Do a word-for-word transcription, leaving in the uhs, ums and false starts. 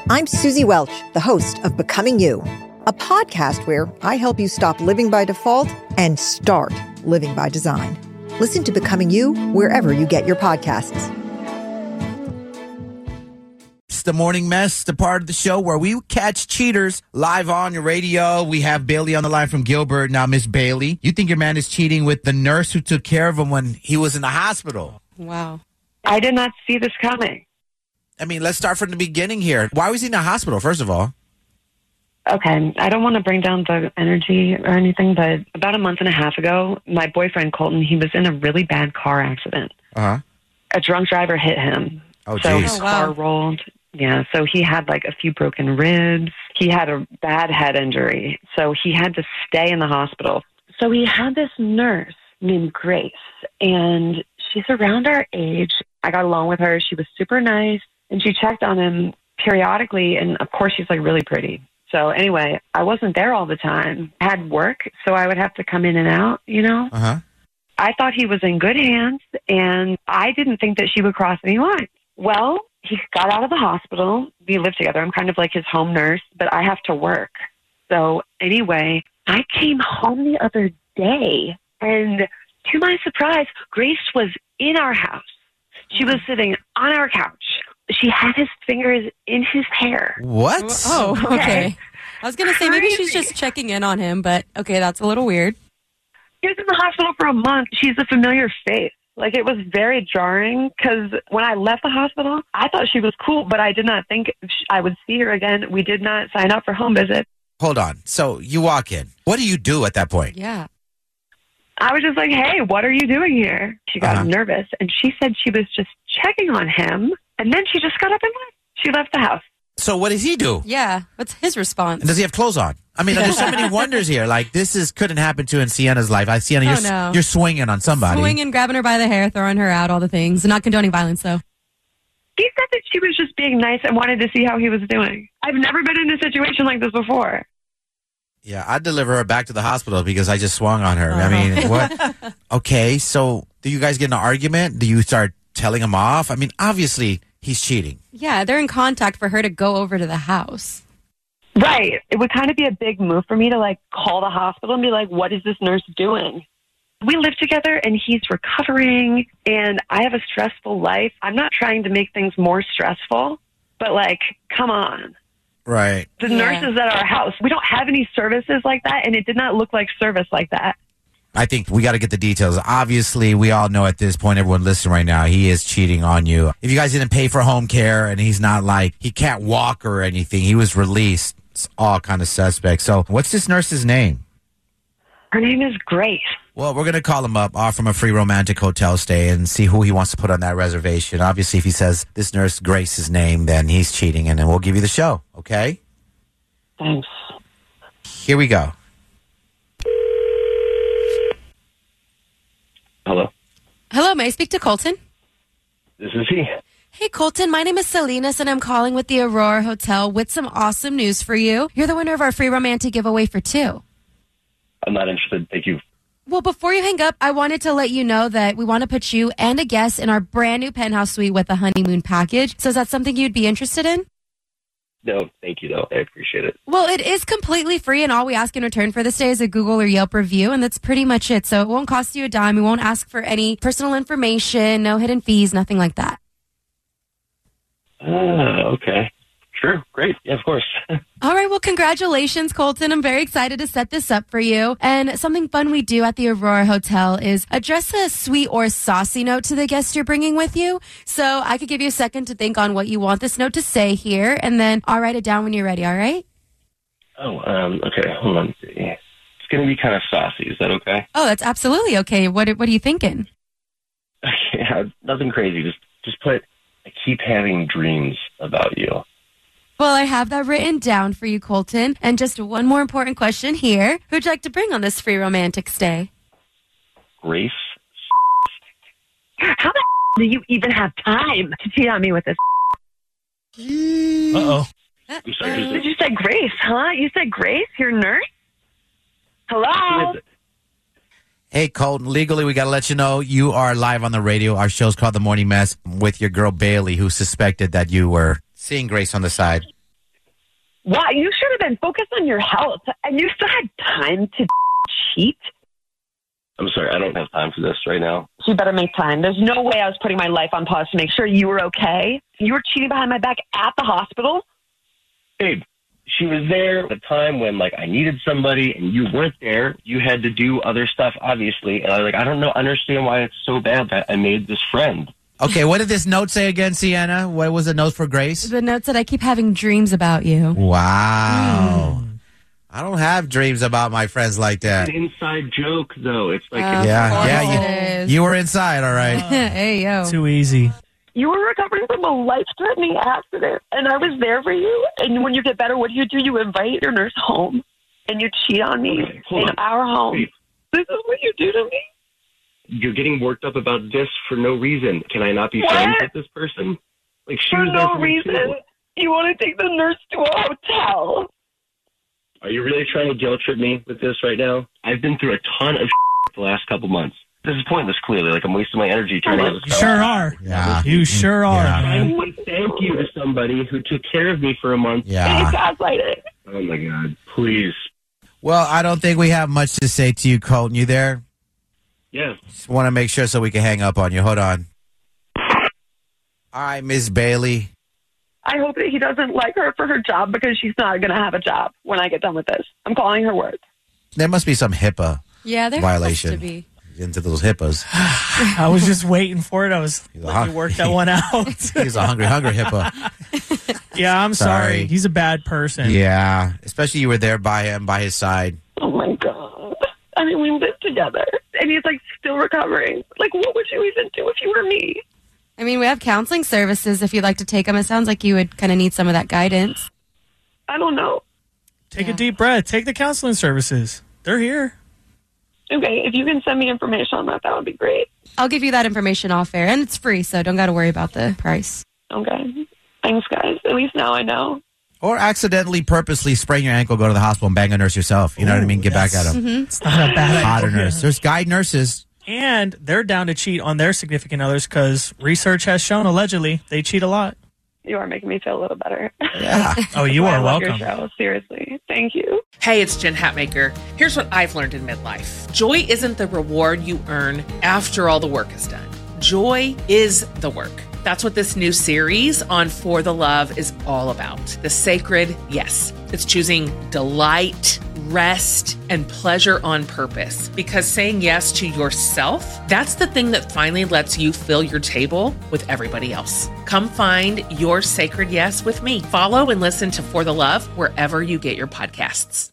I'm Susie Welch, the host of Becoming You, a podcast where I help you stop living by default and start living by design. Listen to Becoming You wherever you get your podcasts. It's the Morning Mess, the part of the show where we catch cheaters live on your radio. We have Bailey on the line from Gilbert. Now, Miss Bailey, you think your man is cheating with the nurse who took care of him when he was in the hospital? Wow. I did not see this coming. I mean, let's start from the beginning here. Why was he in the hospital, first of all? Okay, I don't want to bring down the energy or anything, but about a month and a half ago, my boyfriend, Colton, he was in a really bad car accident. Uh-huh. A drunk driver hit him. Oh, so geez. his Oh, wow. car rolled. Yeah, so he had like a few broken ribs. He had a bad head injury, so he had to stay in the hospital. So he had this nurse named Grace, and she's around our age. I got along with her. She was super nice, and she checked on him periodically, and of course, she's like really pretty. So anyway, I wasn't there all the time. I had work, so I would have to come in and out, you know? Uh-huh. I thought he was in good hands, and I didn't think that she would cross any lines. Well, he got out of the hospital. We live together. I'm kind of like his home nurse, but I have to work. So anyway, I came home the other day, and to my surprise, Grace was in our house. She was sitting on our couch. She had his fingers in his hair. What? Oh, okay. Okay. I was going to say maybe she's Crazy. just checking in on him, but okay, that's a little weird. He was in the hospital for a month. She's a familiar face. Like, it was very jarring because when I left the hospital, I thought she was cool, but I did not think I would see her again. We did not sign up for home visit. Hold on. So you walk in. What do you do at that point? Yeah. I was just like, hey, what are you doing here? She got Uh-huh. nervous, and she said she was just checking on him, and then she just got up and left. She left the house. So what does he do? Yeah. What's his response? And does he have clothes on? I mean, there's so many wonders here. Like, this is couldn't happen to in Sienna's life. I Sienna, Oh, you're, no. you're swinging on somebody. Swinging, grabbing her by the hair, throwing her out, all the things. Not condoning violence, though. He said that she was just being nice and wanted to see how he was doing. I've never been in a situation like this before. Yeah, I'd deliver her back to the hospital because I just swung on her. I Uh-huh. mean, what? Okay, so do you guys get in an argument? Do you start telling him off? I mean, obviously, he's cheating. Yeah, they're in contact for her to go over to the house. Right. It would kind of be a big move for me to, like, call the hospital and be like, what is this nurse doing? We live together, and he's recovering, and I have a stressful life. I'm not trying to make things more stressful, but, like, come on. Right. The Yeah. nurses at our house, we don't have any services like that, and it did not look like service like that. I think we got to get the details. Obviously, we all know at this point, everyone listening right now, he is cheating on you. If you guys didn't pay for home care and he's not like, he can't walk or anything, he was released. It's all kind of suspect. So what's this nurse's name? Her name is Grace. Well, we're going to call him up, offer him a free romantic hotel stay, and see who he wants to put on that reservation. Obviously, if he says this nurse Grace's name, then he's cheating, and then we'll give you the show, okay? Thanks. Here we go. Hello, Hello, may I speak to Colton? this is he. Hey, Colton, my name is Salinas, and I'm calling with the Aurora Hotel with some awesome news for you. You're the winner of our free romantic giveaway for two. I'm not interested. Thank you. Well, before you hang up, I wanted to let you know that we want to put you and a guest in our brand new penthouse suite with a honeymoon package. So is that something you'd be interested in? No, thank you, though. I appreciate it. Well, it is completely free, and all we ask in return for this day is a Google or Yelp review, and that's pretty much it. So it won't cost you a dime. We won't ask for any personal information, no hidden fees, nothing like that. Ah, okay. Sure. Great. Yeah, of course. All right, well, congratulations, Colton. I'm very excited to set this up for you. And something fun we do at the Aurora Hotel is address a sweet or saucy note to the guest you're bringing with you. So I could give you a second to think on what you want this note to say here, and then I'll write it down when you're ready, all right? oh, um, okay. Hold on. It's going to be kind of saucy. Is that okay? Oh, that's absolutely okay. What, what are you thinking? Yeah, nothing crazy. Just, just put, I keep having dreams about you. Well, I have that written down for you, Colton. And just one more important question here. Who'd you like to bring on this free romantic stay? Grace? How the do you even have time to cheat on me with this? Uh-oh. I'm sorry. Uh, Did you say Grace, huh? You said Grace, your nurse? Hello? Who is it? Hey, Colton, legally, we got to let you know you are live on the radio. Our show's called The Morning Mess with your girl, Bailey, who suspected that you were seeing Grace on the side. Why? You should have been focused on your health, and you still had time to cheat. I'm sorry, I don't have time for this right now. So you better make time. There's no way I was putting my life on pause to make sure you were okay. You were cheating behind my back at the hospital? Babe, she was there at a time when, like, I needed somebody, and you weren't there. You had to do other stuff, obviously. And I was like, I don't know, understand why it's so bad that I made this friend. Okay, what did this note say again, Sienna? What was the note for Grace? The note said, I keep having dreams about you. Wow. Mm. I don't have dreams about my friends like that. It's an inside joke, though. It's like... Uh, yeah, yeah. You, you were inside, all right. Uh, hey, yo. Too easy. You were recovering from a life-threatening accident, and I was there for you. And when you get better, what do you do? You invite your nurse home, and you cheat on me okay, in on. our home. Wait. This is what you do to me? You're getting worked up about this for no reason. Can I not be What? friends with this person? Like, she For was there no for me, reason? too. You want to take the nurse to a hotel? Are you really trying to guilt trip me with this right now? I've been through a ton of the last couple months. This is pointless, clearly. Like, I'm wasting my energy trying to have You this sure are. Yeah. You sure are, Yeah. man. I would thank you to somebody who took care of me for a month. Yeah. It's gaslighting. Oh, my God. Please. Well, I don't think we have much to say to you, Colton. You there? Yeah. Just want to make sure so we can hang up on you. Hold on. All right, Miss Bailey. I hope that he doesn't like her for her job because she's not going to have a job when I get done with this. I'm calling her work. There must be some HIPAA Yeah, there violation has to be. into those HIPAAs. I was just waiting for it. I was He's a letting you hung- work that one out. He's a hungry, hungry HIPAA. Yeah, I'm sorry. Sorry. He's a bad person. Yeah, especially you were there by him, by his side. Oh, my God. I mean, we lived together, and he's, like, still recovering. Like, what would you even do if you were me? I mean, we have counseling services if you'd like to take them. It sounds like you would kind of need some of that guidance. I don't know. Take Yeah. a deep breath. Take the counseling services. They're here. Okay, if you can send me information on that, that would be great. I'll give you that information off air, and it's free, so don't got to worry about the price. Okay. Thanks, guys. At least now I know. Or accidentally, purposely sprain your ankle, go to the hospital and bang a nurse yourself. You know what I mean? Get back at him. Mm-hmm. It's not a bad Hotter idea. nurse. There's guy nurses. And they're down to cheat on their significant others because research has shown, allegedly, they cheat a lot. You are making me feel a little better. Yeah. Oh, you I are love welcome. your show. Seriously. Thank you. Hey, it's Jen Hatmaker. Here's what I've learned in midlife. Joy isn't the reward you earn after all the work is done. Joy is the work. That's what this new series on For the Love is all about. The sacred yes. It's choosing delight, rest, and pleasure on purpose. Because saying yes to yourself, that's the thing that finally lets you fill your table with everybody else. Come find your sacred yes with me. Follow and listen to For the Love wherever you get your podcasts.